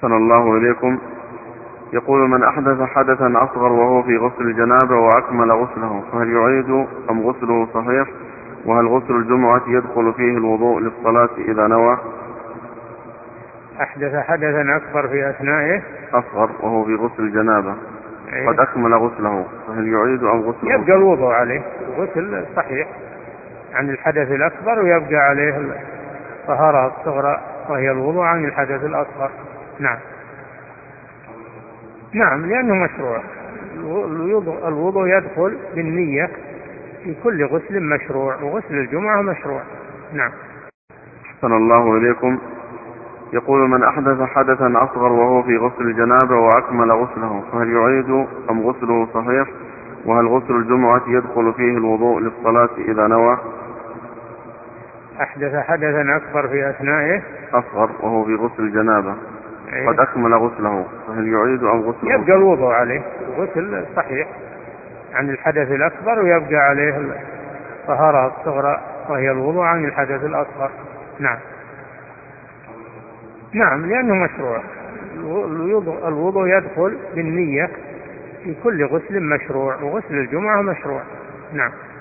أحسن الله إليكم. يقول: من أحدث حدثا أصغر وهو في غسل الجنابة وأكمل غسله فهل يعيد أم غسله صحيح؟ وهل غسل الجمعة يدخل فيه الوضوء للصلاة إذا نوى؟ أحدث حدثا أكبر في أثنائه أصغر وهو في غسل الجنابة قد أكمل غسله فهل يعيد أم غسله؟ يبقى الوضوء عليه غسل صحيح عن الحدث الأكبر، ويبقى عليه الطهارة الصغرى وهي الوضوء عن الحدث الأصغر. نعم لأنه مشروع. الوضوء يدخل بالنية في كل غسل مشروع، وغسل الجمعة مشروع. نعم. أحسن الله إليكم. يقول: من أحدث حدثا أصغر وهو في غسل الجنابة وأكمل غسله فهل يعيد أم غسله صحيح؟ وهل غسل الجمعة يدخل فيه الوضوء للصلاة إذا نوى؟ أحدث حدثا أكبر في أثنائه أصغر وهو في غسل الجنابة قد أكمل غسله فهل يعيد أم غسله؟ يبقى الوضوء عليه غسل صحيح عن الحدث الأكبر، ويبقى عليه الطهارة الصغرى وهي الوضوء عن الحدث الأصغر. نعم لأنه مشروع. الوضوء يدخل بالنية في كل غسل مشروع، وغسل الجمعة مشروع. نعم.